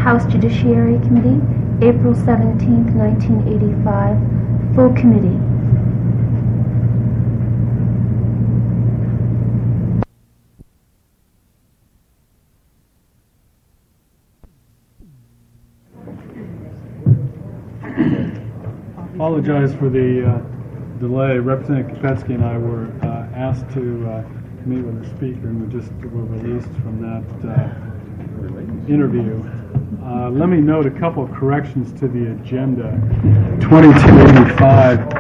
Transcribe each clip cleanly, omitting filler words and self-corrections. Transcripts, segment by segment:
House Judiciary Committee, April 17, 1985, full committee. Apologize for the delay. Representative Kopetsky and I were asked to meet with the speaker, and we just were released from that interview. Let me note a couple of corrections to the agenda. 2285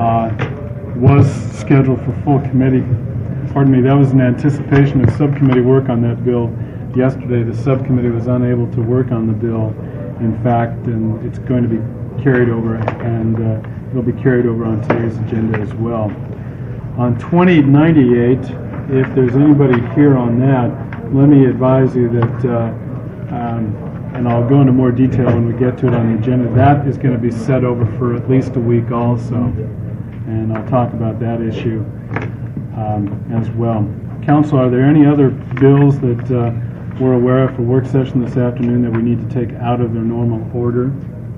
was scheduled for full committee. Pardon me, that was in anticipation of subcommittee work on that bill. Yesterday, the subcommittee was unable to work on the bill, in fact, and it's going to be carried over, and it'll be carried over on today's agenda as well. On 2098, if there's anybody here on that, let me advise you that, and I'll go into more detail when we get to it on the agenda, that is going to be set over for at least a week also, and I'll talk about that issue as well. Council, are there any other bills that we're aware of for work session this afternoon that we need to take out of their normal order?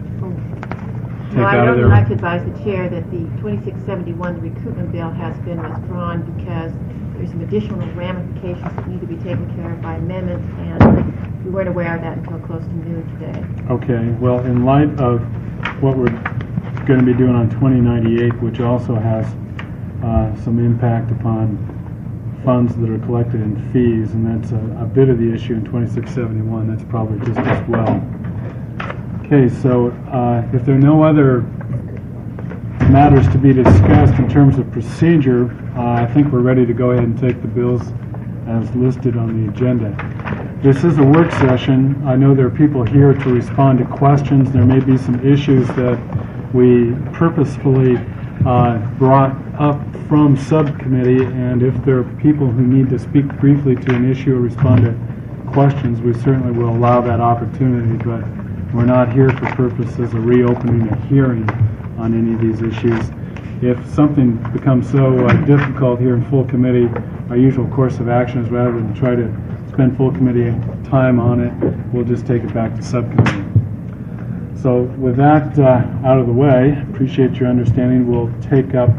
No, I would like to advise the Chair that the 2671, the recruitment bill, has been withdrawn because there's some additional ramifications that need to be taken care of by amendments, and we weren't aware of that until close to noon today. Okay, well, in light of what we're going to be doing on 2098, which also has some impact upon funds that are collected in fees, and that's a bit of the issue in 2671, that's probably just as well. Okay, so if there are no other matters to be discussed in terms of procedure, I think we're ready to go ahead and take the bills as listed on the agenda. This is a work session. I know there are people here to respond to questions. There may be some issues that we purposefully brought up from subcommittee, and if there are people who need to speak briefly to an issue or respond to questions, we certainly will allow that opportunity, but we're not here for purposes of reopening a hearing on any of these issues. If something becomes so difficult here in full committee, our usual course of action is rather than try to spend full committee time on it, we'll just take it back to subcommittee. So with that out of the way, appreciate your understanding. We'll take up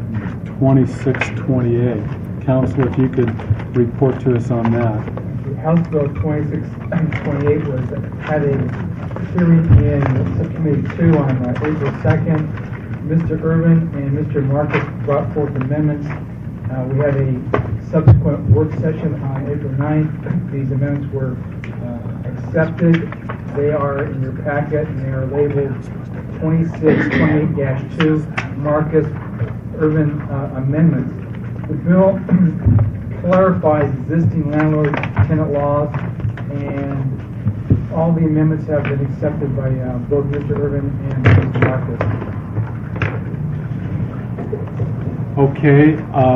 2628. Council, if you could report to us on that. House Bill 2628 had a hearing in Subcommittee 2 on April 2nd. Mr. Irvin and Mr. Marcus brought forth amendments. We had a subsequent work session on April 9th. These amendments were accepted. They are in your packet, and they are labeled 2628-2 Marcus Irvin amendments. The bill clarifies existing landlord-tenant laws, and all the amendments have been accepted by both Mr. Irvin and Mr. Marcus. Okay,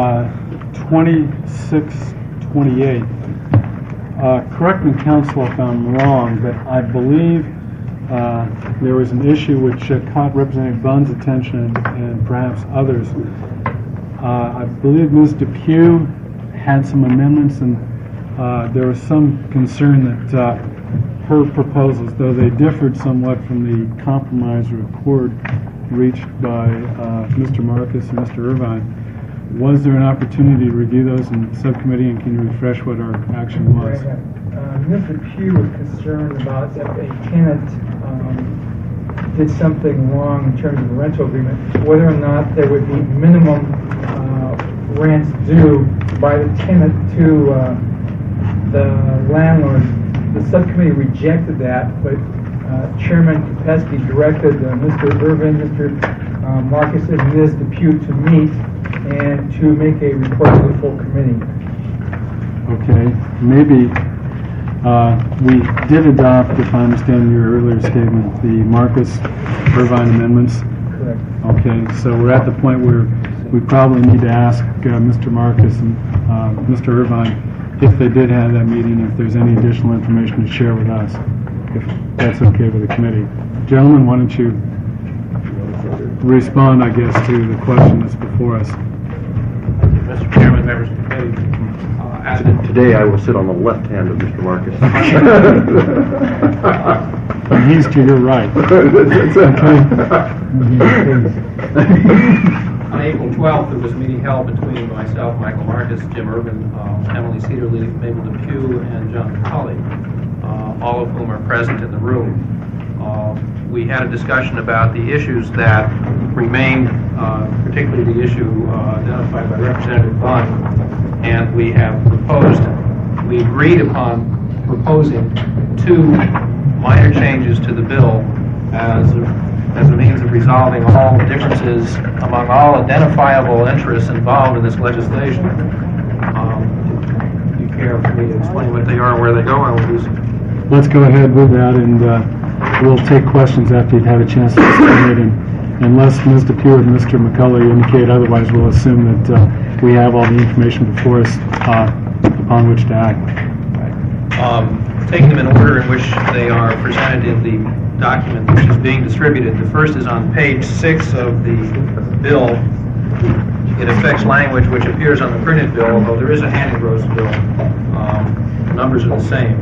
2628. Correct me, Council, if I'm wrong, but I believe there was an issue which caught Representative Bunn's attention and perhaps others. I believe Ms. Depew had some amendments, and there was some concern that her proposals, though they differed somewhat from the compromise or accord reached by Mr. Marcus and Mr. Irvine. Was there an opportunity to review those in subcommittee, and can you refresh what our action was? Mr. Pugh was concerned about if a tenant did something wrong in terms of the rental agreement, whether or not there would be minimum rents due by the tenant to the landlord. The subcommittee rejected that, but Chairman Kopetsky directed Mr. Irvin, Mr. Marcus, and Ms. Depew to meet and to make a report to the full committee. Okay, maybe we did adopt, if I understand your earlier statement, the Marcus Irvine amendments. Correct. Okay, so we're at the point where we probably need to ask Mr. Marcus and Mr. Irvine if they did have that meeting, if there's any additional information to share with us, if that's okay with the committee. Gentlemen, why don't you respond, I guess, to the question that's before us. Mr. Chairman, members of the committee. Today I will sit on the left hand of Mr. Marcus. And he's to your right. On April 12th, there was a meeting held between myself, Michael Marcus, Jim Urban, Emily Cedarleaf, Mabel Depew, and John Cully, all of whom are present in the room. We had a discussion about the issues that remain, particularly the issue identified by Representative Bunn, and we agreed upon proposing 2 minor changes to the bill as a means of resolving all differences among all identifiable interests involved in this legislation. Do you care for me to explain what they are and where they go? Let's go ahead with that, and we'll take questions after you've had a chance to explain it. And unless Ms. Depew and Mr. McCullough indicate otherwise, we'll assume that we have all the information before us upon which to act. Taking them in order in which they are presented in the document which is being distributed. The first is on page 6 of the bill. It affects language which appears on the printed bill, although there is a hand-engrossed bill. The numbers are the same.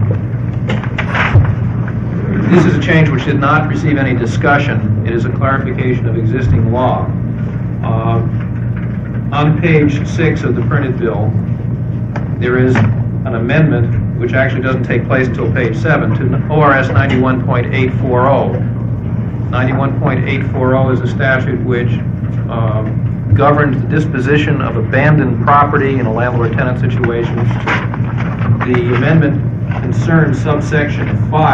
This is a change which did not receive any discussion. It is a clarification of existing law. On page 6 of the printed bill, there is an amendment which actually doesn't take place until page 7, to ORS 91.840. 91.840 is a statute which governs the disposition of abandoned property in a landlord-tenant situation. The amendment concerns subsection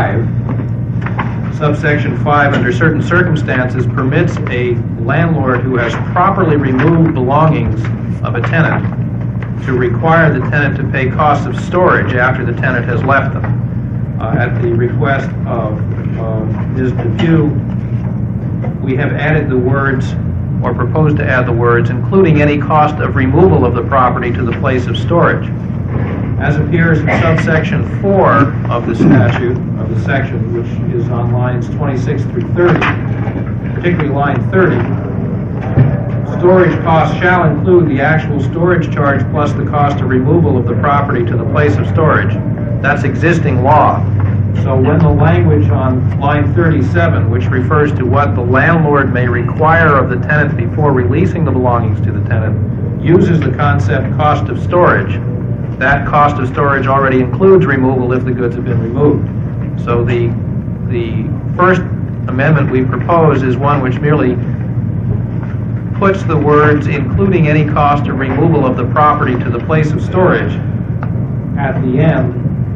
5. Subsection 5, under certain circumstances, permits a landlord who has properly removed belongings of a tenant to require the tenant to pay costs of storage after the tenant has left them. At the request of Ms. Depew, we have added the words, or proposed to add the words, including any cost of removal of the property to the place of storage. As appears in subsection 4 of the statute, of the section, which is on lines 26 through 30, particularly line 30, storage costs shall include the actual storage charge plus the cost of removal of the property to the place of storage. That's existing law. So when the language on line 37, which refers to what the landlord may require of the tenant before releasing the belongings to the tenant, uses the concept cost of storage, that cost of storage already includes removal if the goods have been removed. So the first amendment we propose is one which merely puts the words including any cost of removal of the property to the place of storage at the end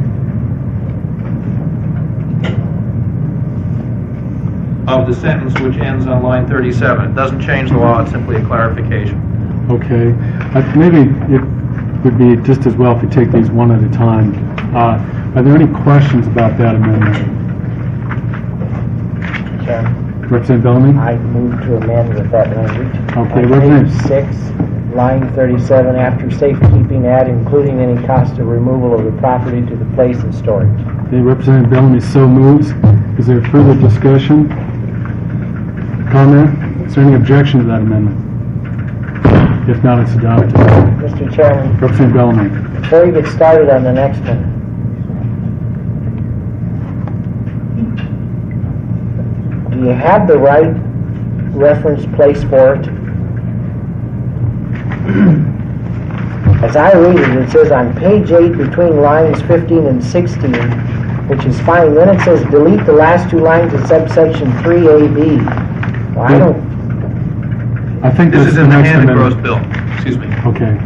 of the sentence which ends on line 37. It doesn't change the law, it's simply a clarification. Okay. Maybe it would be just as well if we take these one at a time. Are there any questions about that amendment? Chairman, Representative Bellamy? I move to amend with that language. Okay, On Representative. page 6, line 37, after safekeeping, add including any cost of removal of the property to the place of storage. Okay, Representative Bellamy so moves. Is there further discussion? Comment? Is there any objection to that amendment? If not, it's adopted. Mr. Chairman, Representative Bellamy. before you get started on the next one, do you have the right reference place for it? As I read it, it says on page 8 between lines 15 and 16, which is fine. Then it says delete the last 2 lines of subsection 3AB. Well, I think This that's is the in the next hand-engrossed amendment. bill. Excuse me. Okay.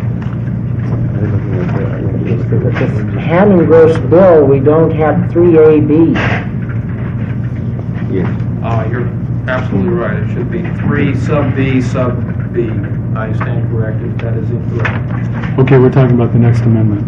With the hand-engrossed bill, we don't have 3AB. Yes. You're absolutely right. It should be 3 sub B sub B. I stand corrected. That is incorrect. Okay, we're talking about the next amendment.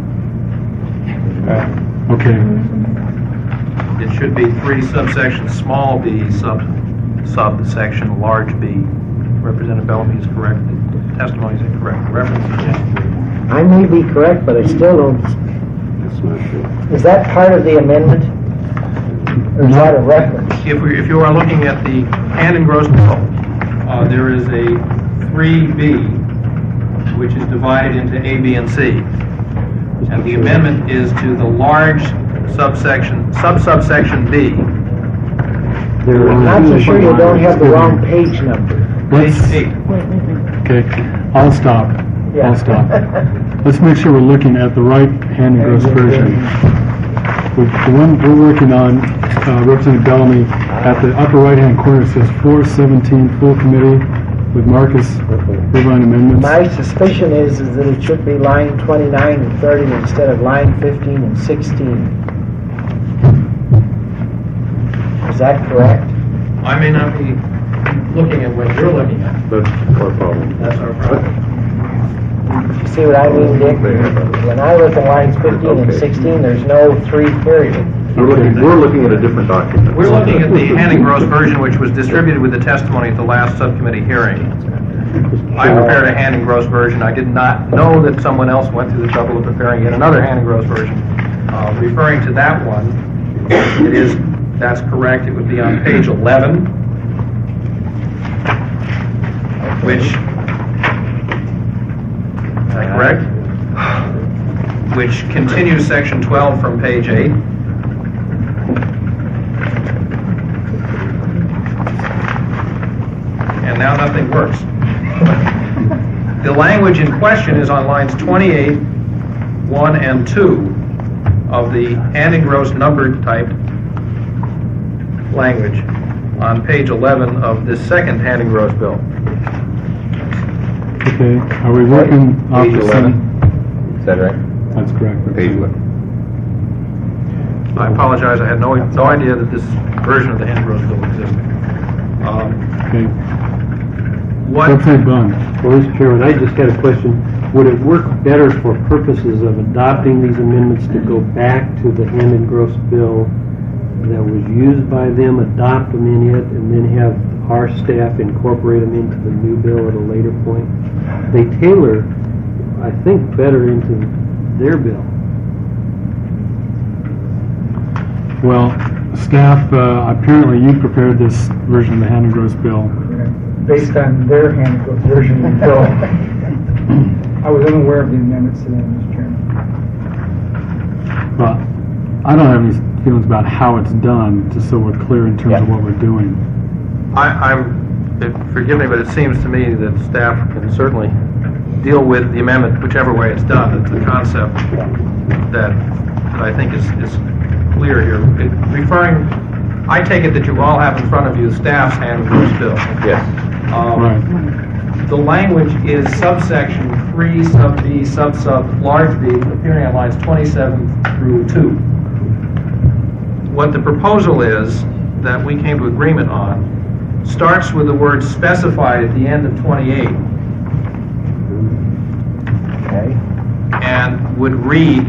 Okay. It should be 3 subsection small b subsection large b. Representative Bellamy is correct. The testimony is incorrect. The reference is yes. I may be correct, but I still don't. That's not true. Is that part of the amendment? Or is that a reference? If you are looking at the hand-engrossed bill, there is a 3B, which is divided into A, B, and C. And the amendment is to the large subsection B. I'm not so sure you don't have the wrong page number. Page Let's, 8. okay, I'll stop. Yeah. I'll stop. Let's make sure we're looking at the right hand engrossed version. The one we're working on, Representative Bellamy, at the upper right-hand corner says 417 full committee with Marcus Irvine amendments. My suspicion is that it should be line 29 and 30 instead of line 15 and 16. Is that correct? I may not be looking at what you're looking at. That's our problem. That's our problem. You see what I mean, Dick? When I look at lines 15 and 16, there's no 3 period. We're looking at a different document. We're looking at the hand engrossed version, which was distributed with the testimony at the last subcommittee hearing. I prepared a hand engrossed version. I did not know that someone else went through the trouble of preparing yet another hand engrossed version. Referring to that one, that's correct. It would be on page 11, which, is that correct? Which continues section 12 from page 8. And now nothing works. The language in question is on lines 28, 1 and 2 of the hand engrossed numbered typed language on page 11 of this second hand engrossed bill. Okay, are we working off Page the 11. same? Is that right? That's correct. Page 11. I apologize, I had no idea that this version of the hand engrossed bill existed. Okay. What? Representative Bond. Well, Mr. Chairman, I just had a question. Would it work better for purposes of adopting these amendments to go back to the hand engrossed bill that was used by them, adopt them in it, and then have our staff incorporate them into the new bill at a later point? They tailor, I think, better into their bill. Well, staff, apparently you prepared this version of the hand engrossed bill. Based on their hand version of the bill. I was unaware of the amendments to that, Mr. Chairman. Well, I don't have any feelings about how it's done, just so we're clear in terms of what we're doing. Forgive me, but it seems to me that staff can certainly deal with the amendment whichever way it's done. It's the concept that I think is clear here. I take it that you all have in front of you the staff's hand engrossed bill. Yes. Right. The language is subsection 3, sub B, sub large b, appearing on lines 27 through 2. What the proposal is that we came to agreement on starts with the word specified at the end of 28 Okay. and would read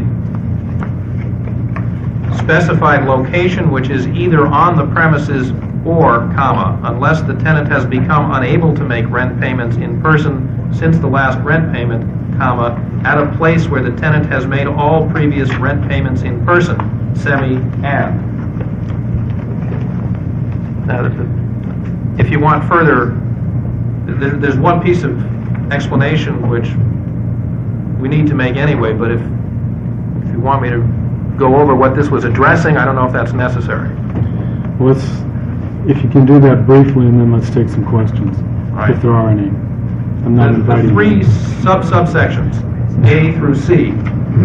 specified location which is either on the premises or, comma, unless the tenant has become unable to make rent payments in person since the last rent payment, comma, at a place where the tenant has made all previous rent payments in person, and. Now, if you want further, there's one piece of explanation which we need to make anyway, but if you want me to go over what this was addressing, I don't know if that's necessary. Well, if you can do that briefly, and then let's take some questions, Right. if there are any. I'm not The inviting three you. subsections, A through C,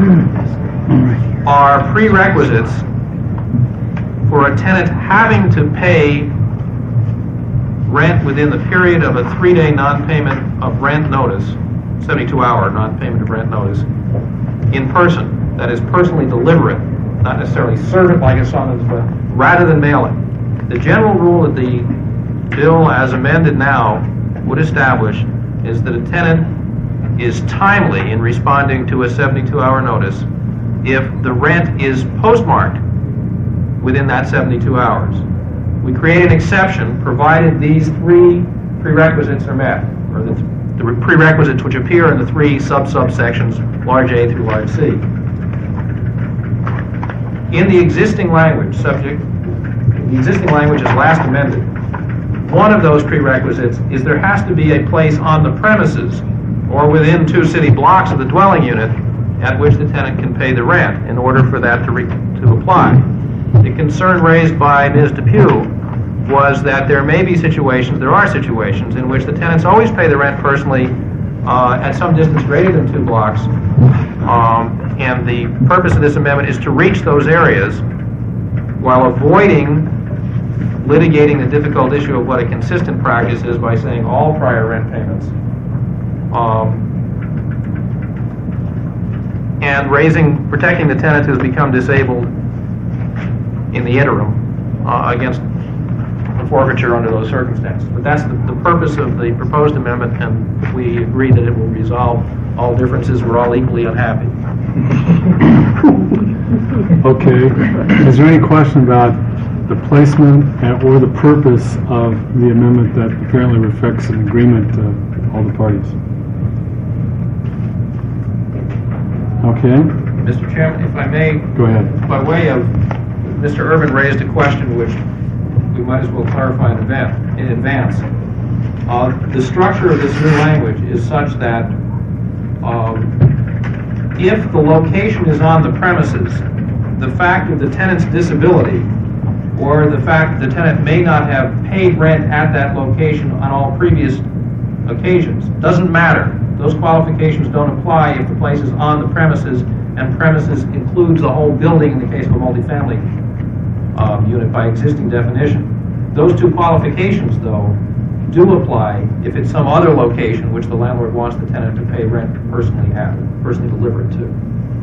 are prerequisites for a tenant having to pay rent within the period of a 3-day non-payment of rent notice, 72-hour non-payment of rent notice, in person. That is, personally deliver it, not necessarily serve it like a summons, but rather than mail it. The general rule that the bill as amended now would establish is that a tenant is timely in responding to a 72-hour notice if the rent is postmarked within that 72 hours. We create an exception provided these three prerequisites are met, or the prerequisites which appear in the three subsections, large A through large C. In the existing language, the existing language is last amended. One of those prerequisites is there has to be a place on the premises or within 2 city blocks of the dwelling unit at which the tenant can pay the rent in order for that to apply. The concern raised by Ms. Depew was that there are situations in which the tenants always pay the rent personally at some distance greater than 2 blocks, and the purpose of this amendment is to reach those areas while avoiding litigating the difficult issue of what a consistent practice is by saying all prior rent payments, and protecting the tenant who's become disabled in the interim against forfeiture under those circumstances. But that's the purpose of the proposed amendment, and we agree that it will resolve all differences. We're all equally unhappy. Okay. Is there any question about the placement or the purpose of the amendment that apparently reflects an agreement of all the parties? Okay. Mr. Chairman, if I may, Go ahead. by way of, Mr. Urban raised a question which we might as well clarify in advance. The structure of this new language is such that if the location is on the premises, the fact of the tenant's disability or the fact that the tenant may not have paid rent at that location on all previous occasions doesn't matter. Those qualifications don't apply if the place is on the premises, and premises includes the whole building in the case of a multifamily unit by existing definition. Those 2 qualifications, though, do apply if it's some other location which the landlord wants the tenant to pay rent personally deliver it to.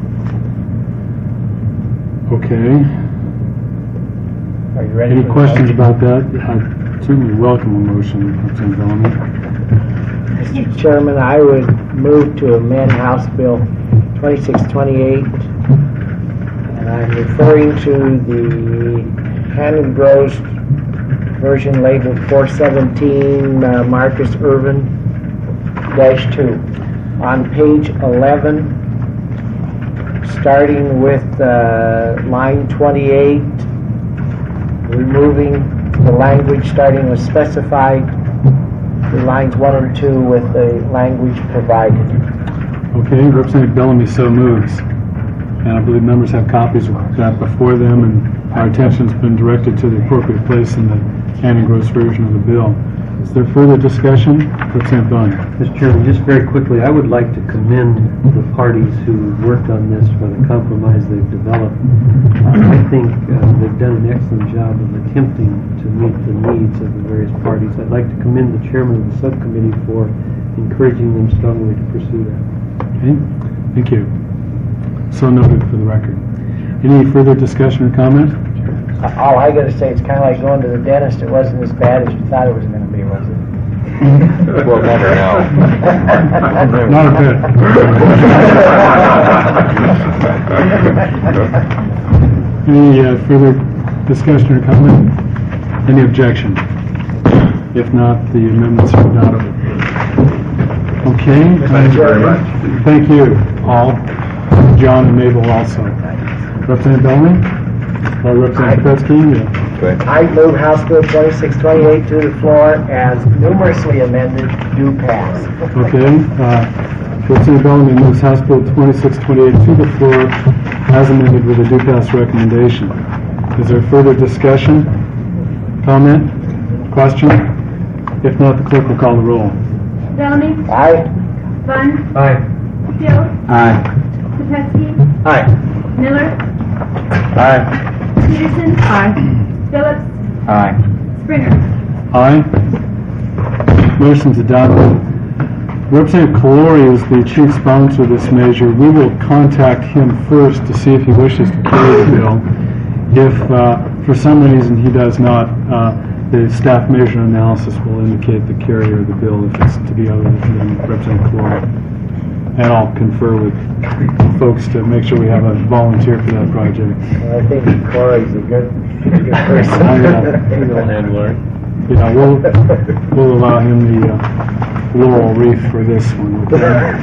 Okay. Are you ready? Any questions about that? I certainly welcome a motion, Representative Bellamy. Mr. Chairman, I would move to amend House Bill 2628, and I'm referring to the Hammond Gross version labeled 417 Marcus Irvin -2. On page 11, starting with line 28, removing the language starting with specified, the lines 1 and 2 with the language provided. Okay, Representative Bellamy so moves. And I believe members have copies of that before them, and our attention's been directed to the appropriate place in the Hammond Gross version of the bill. Is there further discussion? Representative Bonner. Mr. Chairman, just very quickly, I would like to commend the parties who worked on this for the compromise they've developed. I think they've done an excellent job of attempting to meet the needs of the various parties. I'd like to commend the chairman of the subcommittee for encouraging them strongly to pursue that. Okay, thank you. So noted for the record. Any further discussion or comment? All I gotta say, it's kind of like going to the dentist. It wasn't as bad as you thought it was going to be, was it? We'll never know. Not a bit. Any further discussion or comment? Any objection? If not, the amendments are adopted. Okay. Thank you very much. Thank you all. John and Mabel also. Representative Bellamy? Representative Petsky? Okay. I move House Bill 2628 to the floor as numerously amended, do pass. Okay. Representative Bellamy moves House Bill 2628 to the floor as amended with a due pass recommendation. Is there further discussion? Comment? Question? If not, the clerk will call the roll. Bellamy? Aye. Bunn? Aye. Hill? Aye. Kopecki? Aye. Miller? Aye. Peterson? Aye. Phillips? Aye. Springer? Aye. Motion's adopted. Representative Calori is the chief sponsor of this measure. We will contact him first to see if he wishes to carry the bill. If for some reason he does not, the staff measure analysis will indicate the carrier of the bill if it's to be other than Representative Calori. And I'll confer with folks to make sure we have a volunteer for that project. Well, I think Corey's a good person. Handler. Yeah, we'll allow him the laurel wreath for this one. Okay?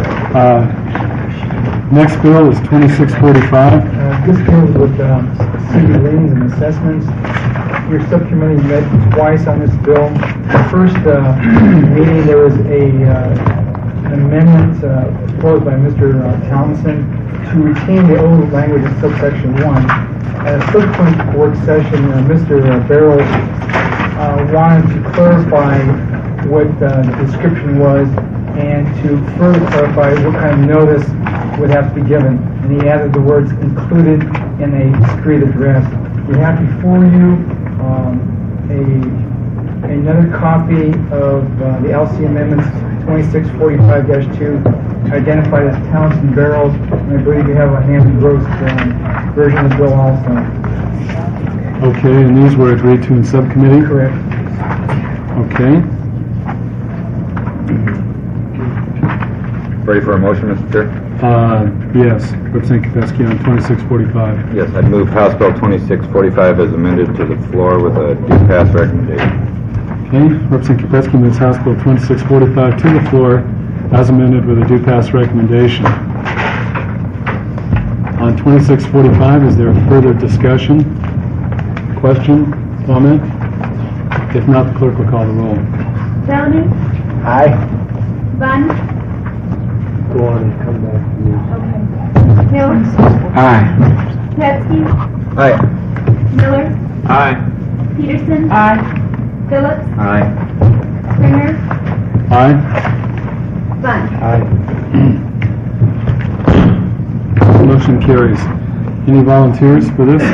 Next bill is 2645. This deals with city liens and assessments. Your subcommittee met twice on this bill. The first meeting, there was a an amendment proposed by Mr. Townsend to retain the old language in subsection 1. At a subsequent work session, Mr. Barrow wanted to clarify what the description was and to further clarify what kind of notice would have to be given. And he added the words included in a street address. We have before you another copy of the LC amendments 2645-2 identified as Townsend Barrows, and I believe you have a hand-engrossed version of the bill also. Okay, and these were agreed to in subcommittee? Correct. Okay. Ready for a motion, Mr. Chair? Yes, Representative Kopetsky on 2645. Yes, I'd move House Bill 2645 as amended to the floor with a due pass recommendation. Okay, Representative Kopetsky moves House Bill 2645 to the floor as amended with a due pass recommendation. On 2645, is there further discussion, question, comment? If not, the clerk will call the roll. Bellamy? Aye. Bunn? Go on and come back to me. Okay. Hill? Aye. Kopetsky? Aye. Miller? Aye. Peterson? Aye. Phillips? Aye. Springer? Aye. Bunn? Aye. Motion carries. Any volunteers for this?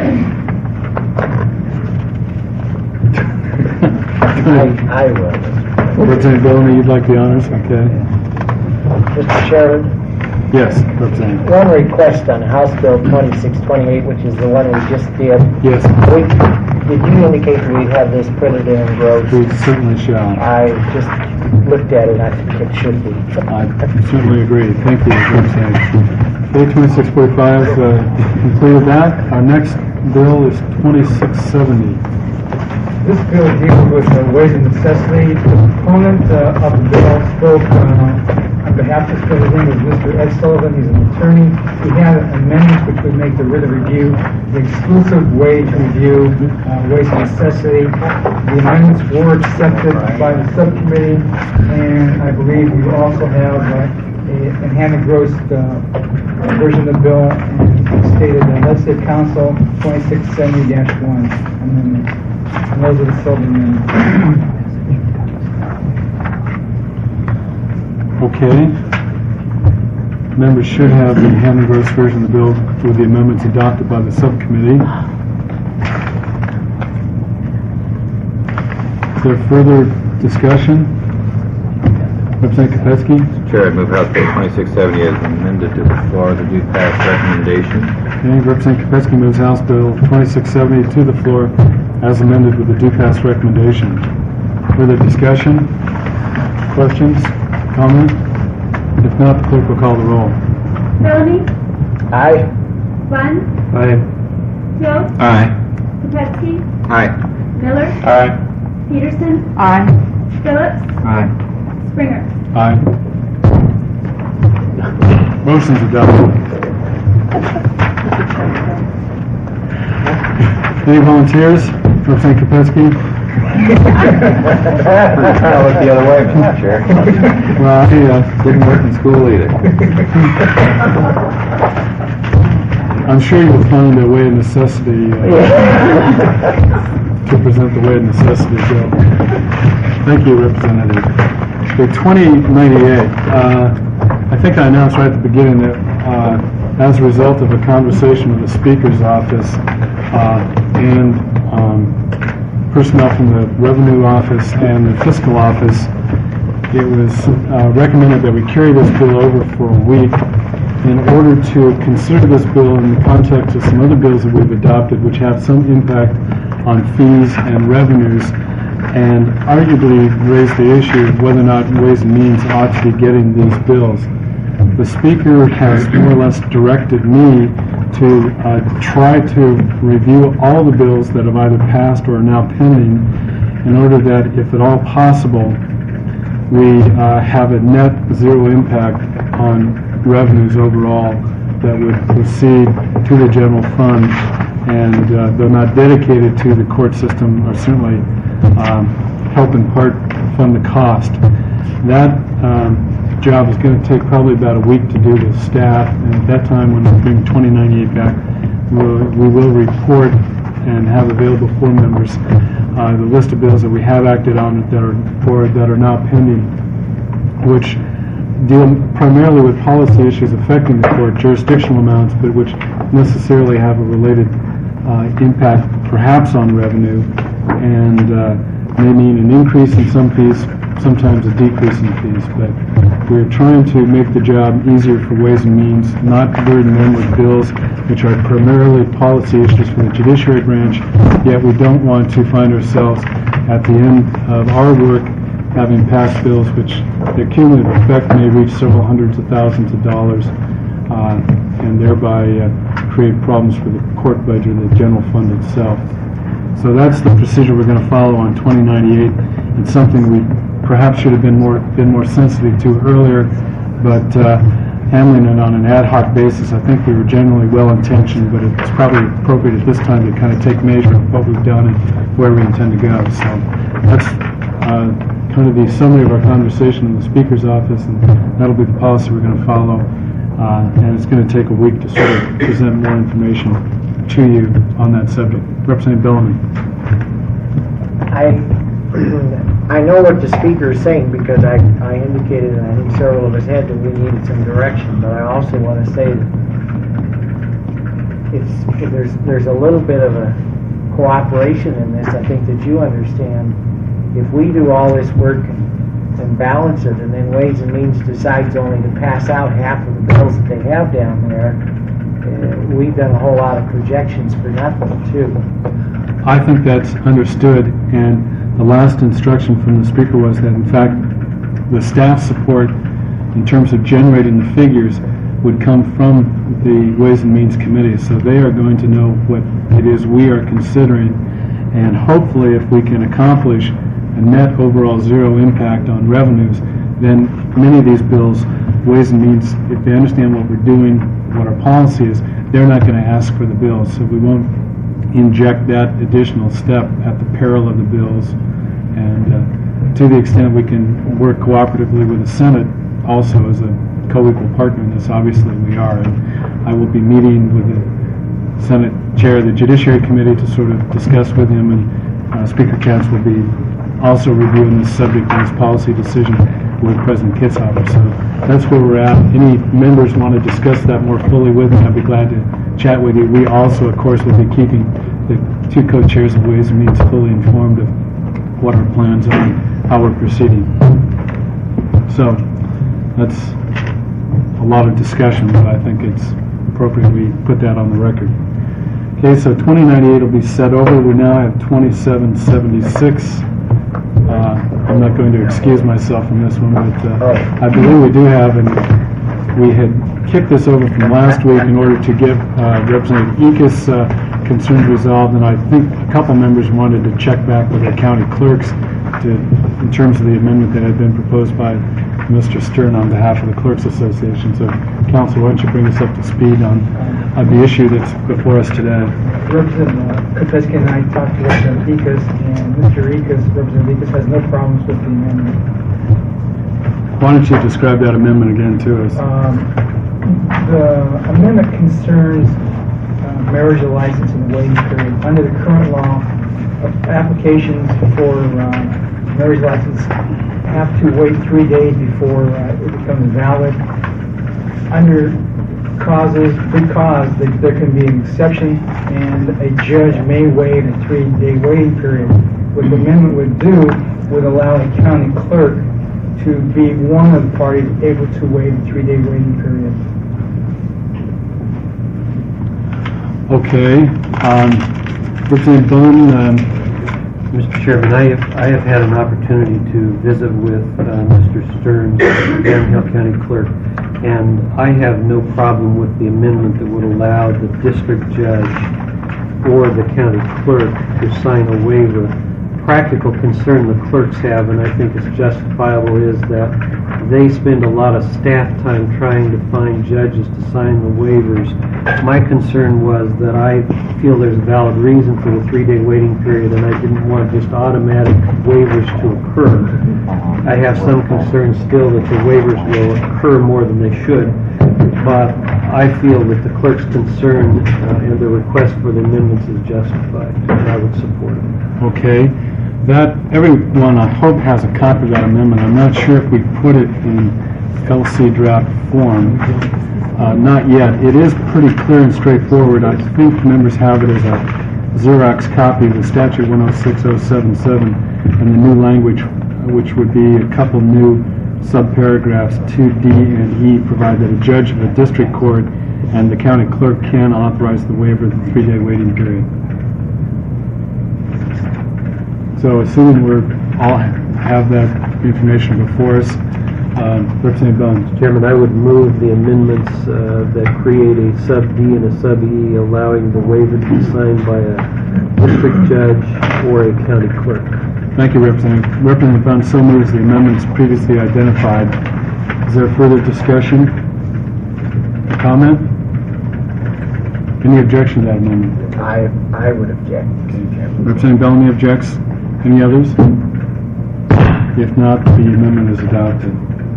I will. Representative Bellamy, you'd like the honors? Okay. Mr. Chairman, Yes, Representative. one request on House Bill 2628, which is the one we just did. Yes, Did you indicate that we'd have this printed in gross? we certainly shall. I just looked at it, I think it should be. I certainly agree. Thank you, Representative. Okay, 2645, completed that. Our next bill is 2670. This bill deals with wage and necessity. The proponent of the bill spoke on behalf of this bill. His name is Mr. Ed Sullivan. He's an attorney. He had amendments which would make the writ of review the exclusive wage review, wage and necessity. The amendments were accepted by the subcommittee, and I believe we also have a hand-engrossed version of the bill and stated Legislative Council 2670-1 amendment. And those are the Sullivan amendments. Okay. Members should have the hand-engrossed version of the bill with the amendments adopted by the subcommittee. Is there further discussion? Representative Kopetsky? Chair, I'd move House Bill 2670 as amended to the floor with a due pass recommendation. Okay, Representative Kopetsky moves House Bill 2670 to the floor as amended with a due pass recommendation. Further discussion? Questions? Comment? If not, the clerk will call the roll. Bellamy? Aye. Bunn? Aye. Hill? Aye. Kopetsky? Aye. Miller? Aye. Peterson? Aye. Phillips? Aye. Springer? Aye. Motion's adopted. Any volunteers? Representative Kopetsky? That was the other way, Mr. Chair. Well, I Didn't work in school either. I'm sure you'll find a way of necessity to present the way of necessity bill. Thank you, Representative. Okay, 2098. I think I announced right at the beginning that as a result of a conversation with the Speaker's office and personnel from the Revenue Office and the Fiscal Office, it was recommended that we carry this bill over for a week in order to consider this bill in the context of some other bills that we've adopted which have some impact on fees and revenues, and arguably raise the issue of whether or not Ways and Means ought to be getting these bills. The Speaker has more or less directed me to try to review all the bills that have either passed or are now pending in order that, if at all possible, we have a net zero impact on revenues overall that would proceed to the general fund, and though not dedicated to the court system, are certainly help in part fund the cost. That job is going to take probably about a week to do with staff, and at that time, when we bring 2098 back, we will report and have available for members the list of bills that we have acted on that are now pending, which deal primarily with policy issues affecting the court, jurisdictional amounts, but which necessarily have a related impact perhaps on revenue, and may mean an increase in some fees, sometimes a decrease in fees. But we're trying to make the job easier for Ways and Means, not burden them with bills which are primarily policy issues for the judiciary branch, yet we don't want to find ourselves at the end of our work having passed bills which their cumulative effect may reach several hundreds of thousands of dollars, and thereby create problems for the court budget and the general fund itself. So that's the procedure we're going to follow on 2098. It's something we perhaps should have been more sensitive to earlier, but handling it on an ad hoc basis, I think we were generally well-intentioned, but it's probably appropriate at this time to kind of take measure of what we've done and where we intend to go. So that's kind of the summary of our conversation in the Speaker's office, and that'll be the policy we're going to follow. And it's going to take a week to sort of present more information to you on that subject. Representative Bellamy. I know what the Speaker is saying, because I indicated, and I think several of us had, that we needed some direction, but I also want to say that there's a little bit of a cooperation in this. I think that you understand, if we do all this work and balance it, and then Ways and Means decides only to pass out half of the bills that they have down there, we've done a whole lot of projections for nothing, too. I think that's understood, and the last instruction from the Speaker was that, in fact, the staff support in terms of generating the figures would come from the Ways and Means Committee, so they are going to know what it is we are considering, and hopefully if we can accomplish a net overall zero impact on revenues, then many of these bills, Ways and Means, if they understand what we're doing, what our policy is, they're not going to ask for the bills, so we won't inject that additional step at the peril of the bills. And to the extent we can work cooperatively with the Senate also as a co-equal partner in this, obviously we are. And I will be meeting with the Senate Chair of the Judiciary Committee to sort of discuss with him, and Speaker Katz will be also reviewing this subject in his policy decision with President Kitzhaber. So that's where we're at. Any members want to discuss that more fully with me, I'd be glad to chat with you. We also, of course, will be keeping the two co-chairs of Ways and Means fully informed of what our plans are and how we're proceeding. So that's a lot of discussion, but I think it's appropriate we put that on the record. Okay, so 2098 will be set over. We now have 2776. I'm not going to excuse myself from this one, but I believe we do have, and we had kicked this over from last week in order to get Representative Ekus concerns resolved, and I think a couple members wanted to check back with their county clerks in terms of the amendment that had been proposed by Mr. Stern on behalf of the Clerks Association. So, Council, why don't you bring us up to speed on the issue that's before us today? Representative Kopetsky and I talked to Representative Ekus, and Representative Ekus has no problems with the amendment. Why don't you describe that amendment again to us? The amendment concerns marriage license and the waiting period. Under the current law, applications for marriage license have to wait 3 days before it becomes valid. Under good cause, there can be an exception, and a judge may waive a 3-day waiting period. What the amendment would do would allow a county clerk to be one of the parties able to waive a 3-day waiting period. Okay. Representative Bunn, Mr. Chairman, I have had an opportunity to visit with Mr. Stearns, Van Hill County Clerk, and I have no problem with the amendment that would allow the district judge or the county clerk to sign a waiver. Practical concern the clerks have, and I think it's justifiable, is that they spend a lot of staff time trying to find judges to sign the waivers. My concern was that I feel there's a valid reason for the 3-day waiting period, and I didn't want just automatic waivers to occur. I have some concern still that the waivers will occur more than they should, but I feel that the clerk's concern and the request for the amendments is justified, and I would support it. Okay, that, everyone I hope has a copy of that amendment. I'm not sure if we put it in LC draft form. Not yet. It is pretty clear and straightforward. I think members have it as a Xerox copy of the statute 106077 and the new language, which would be a couple new subparagraphs 2D and E, provide that a judge of a district court and the county clerk can authorize the waiver of the 3-day waiting period. So assuming we all have that information before us, Representative Bones. Chairman, I would move the amendments that create a sub D and a sub E, allowing the waiver to be signed by a district judge or a county clerk. Thank you, Representative. Representative Bones so moves the amendments previously identified. Is there further discussion? A comment? Any objection to that amendment? I would object. Representative Bellamy objects. Any others? If not, the amendment is adopted.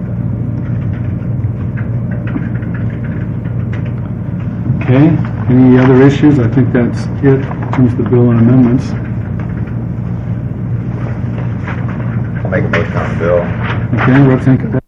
Okay, any other issues? I think that's it in terms of the bill and amendments. I'll make a motion on the bill. Okay, Representative